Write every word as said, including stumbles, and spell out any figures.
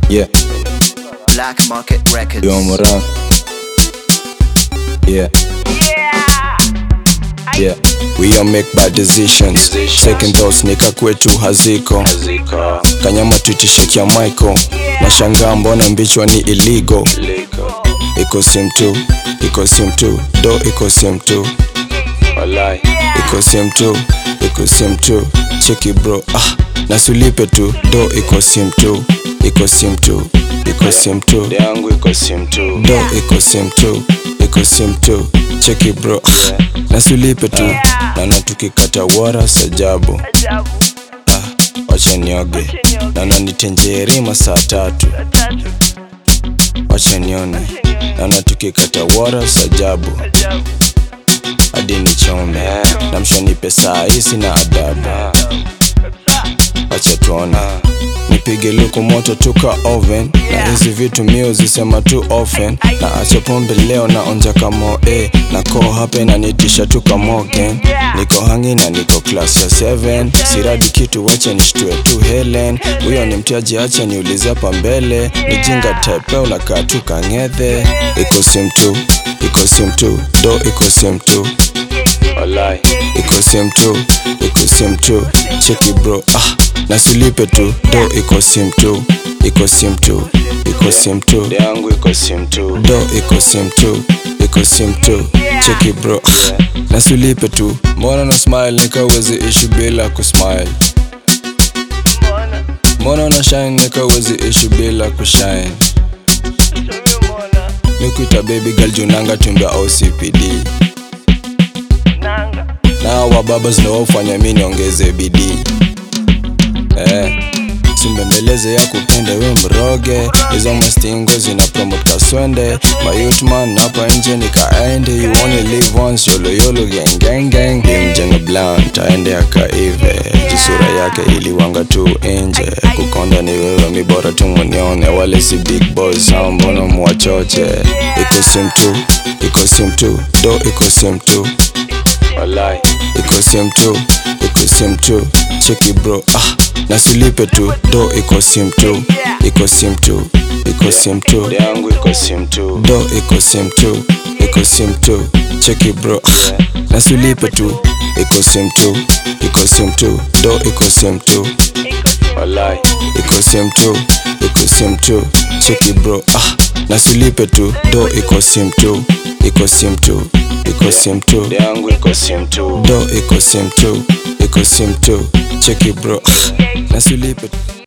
Yeah. Black Market Records. Yo Moran. Yeah. Yeah. We all make bad decisions, second thoughts nika kwetu haziko. Kanyama tutisheki ya Michael. Nashangaa mbona mbichwa ni illegal. Iko sim tu, iko sim tu, do iko sim tu. Walai, iko sim tu, iko sim tu. Cheki bro, ah, nasulipe tu, do iko sim tu. Iko sim tu, iko sim tu. Yangu iko sim tu. Do iko sim tu, iko sim tu. Cheki bro, ah, nasulipe tu. Nana tukikata wara sajabu. Ah, wacha nioge. Nana nitenjeri masaa tatu. Wacha nione. Nana tukikata wara sajabu. Hadi nichome. Namsho nipe saa hisi na adabu. Wacha tuona. Nipige luku moto tuka oven. Na hizi vitu mio zisema tu often. Na acha pombe leo na onja kamo eh. Na ko hape na nitisha tuka mogen. Niko hangi na niko class ya seven. Siradi kitu wacha nishtue tu Helen. Uyo ni mtiaji acha niulize hapa mbele. Nijinga tepe unakaa tu kangethe. Iko sim tu, iko sim tu, do iko sim tu. Walai, Iko sim tu, iko sim tu. Cheki bro, ah, nasulipe tu, do iko sim tu. Iko sim tu, iko sim tu. yangu iko sim tu. Do iko sim tu, iko sim tu. Cheki bro, ah, nasulipe tu. Mbona na smile nika wezi ishi bila kusmile. Mbona na shine nika wezi ishi bila kushine. Nikuita baby girl junanga tumba O C P D. Na wa babas na wafanya mimi niongeze bidii. Eh, simbembeleze ya kupende we mroge. Hizo mastingo zina promote kaswende. My youth man hapa nje nikaende. You only live once, yolo yolo gang gang gang. Dimjenga blunt, aende akaive. Jisura yake ili wanga tu nje. Kukonda ni wewe mibora tu munione. Wale si big boys, hao mbona muwachoche. Iko sim tu, iko sim tu, do iko sim tu. Walai, Iko sim tu, iko sim tu. Cheki bro, ah, nasulipe tu, do iko sim tu. Iko sim tu, iko sim tu. yangu iko sim tu. Do iko sim tu, iko sim tu. Cheki bro, ah, nasulipe tu. Iko sim tu, iko sim tu, do iko sim tu. Walai, Iko sim tu, iko sim tu. Cheki bro, ah, nasulipe tu, do iko sim tu. Iko sim tu, iko sim tu. yangu iko sim tu. Do iko sim tu, iko sim tu. Cheki bro, ah, nasulipe tu.